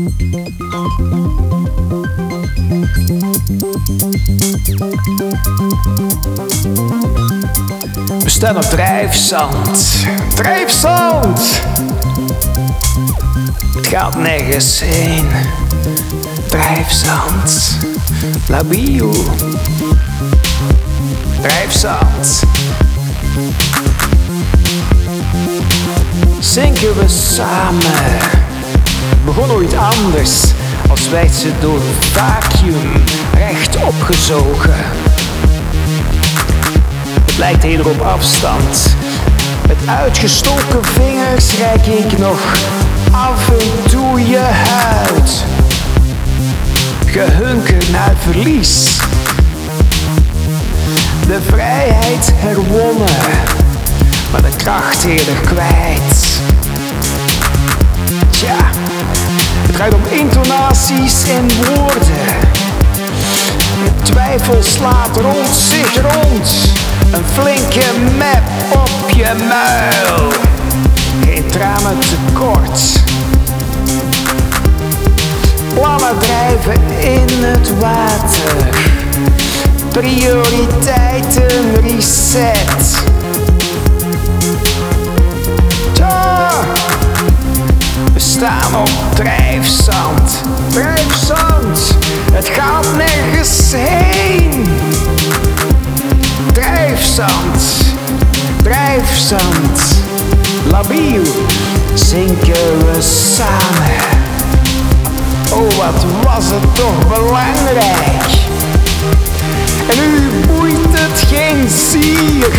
We staan op drijfzand. Drijfzand! Het gaat nergens heen. Drijfzand. Labiel. Drijfzand. Zinken we samen. Begon ooit anders, als werd ze door een vacuüm recht opgezogen. Het lijkt eerder op afstand. Met uitgestoken vingers reik ik nog af en toe je huid. Gehunker naar verlies. De vrijheid herwonnen, maar de kracht eerder kwijt. Tja, het gaat om intonaties en woorden. De twijfel slaat rond zich rond. Een flinke map op je muil. Geen tranen tekort. Plannen drijven in het water. Prioriteiten reset. Tja, we staan op drijfzand. Drijfzand, het gaat nergens heen. Drijfzand, drijfzand, labiel, zinken we samen. Oh, wat was het toch belangrijk. En nu boeit het geen zier.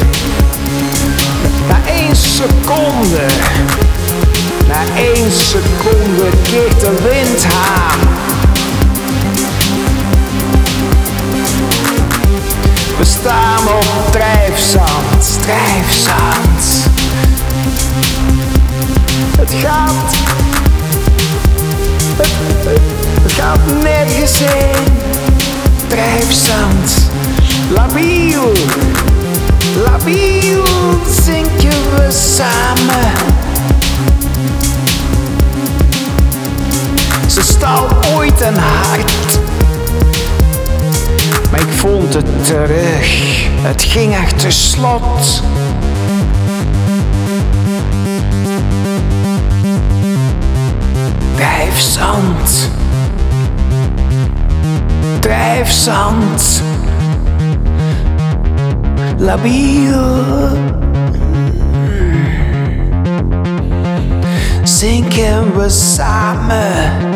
Na 1 seconde, na 1 seconde keert de wind aan. We staan op drijfzand, drijfzand. Het gaat nergens heen. Drijfzand, labiel, labiel, zinken we samen. Ze stal ooit een hart, maar ik vond het terug. Het ging achter slot. Drijfzand. Drijfzand. Labiel. Zinken we samen.